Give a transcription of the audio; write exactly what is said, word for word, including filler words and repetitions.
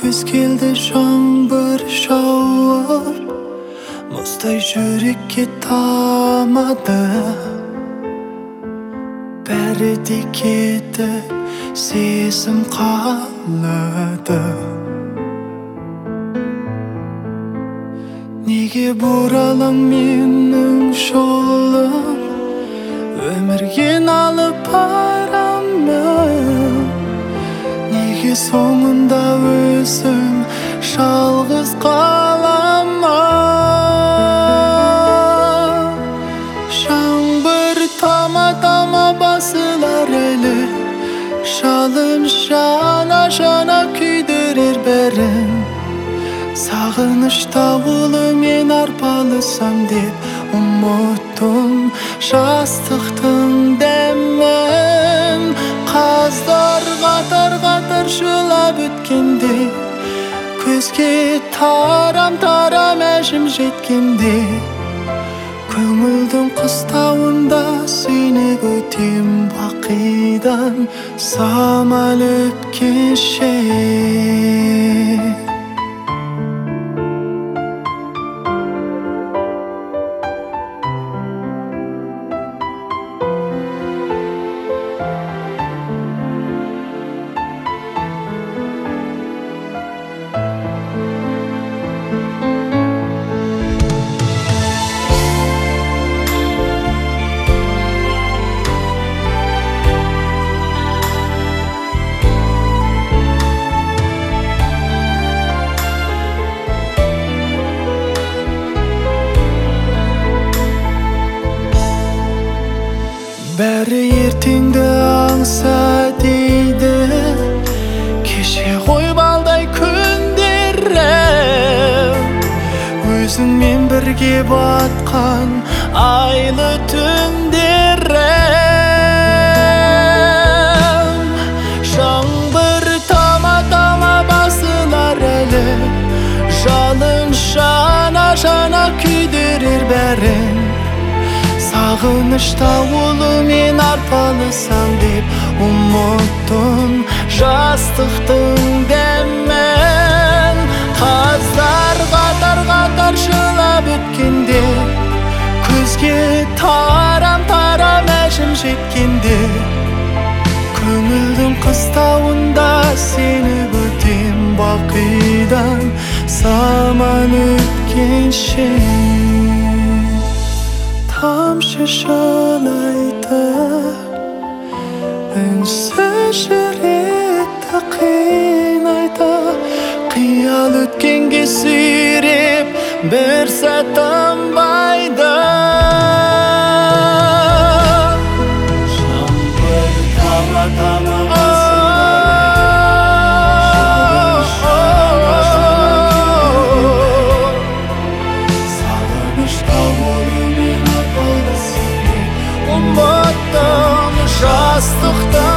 Күз келді жаңбыр жауып, мұздай жүрекке тамады. Бәрі де кетіп, сезім қалады. Неге бұралаң менің жолым, өмірге алып барамын? Неге соңында өзім жалғыз қаламын? Жаңбыр тама-тама басылар әлі, жалын жана-жана күйдірер бәрін. Сағыныш дауылы мен арпалысам деп ұмыттым жастықтың дәмін. Қаздар қатар-қатар жылап өткенде, көзге тарам-тарам әжім жеткенде, көңілдің қыстауында сені күтем бақидан самал өткенше. Бәрі ертеңді аңса дейді, кеше ғой балдай күндерім. Өзіңмен бірге батқан айлы түндерім. Жаңбыр тама-тама басылар әлі, жалын жана-жана күйдірер бәрін. Сағыныш дауылы мен арпалысам деп ұмыттым жастықтың дәмін. Қаздар қатар-қатар жылап өткенде, көзге тарам-тарам әжім жеткенде, көңілдің қыстауында сені күтем бақидан самал өткенше. Тамшы жылайды, үнсіз жүректі қинайды. Қиял өткенге сүйреп бір сәт тынбайды. Жаңбыр тама-тама ұмыттым жастықтың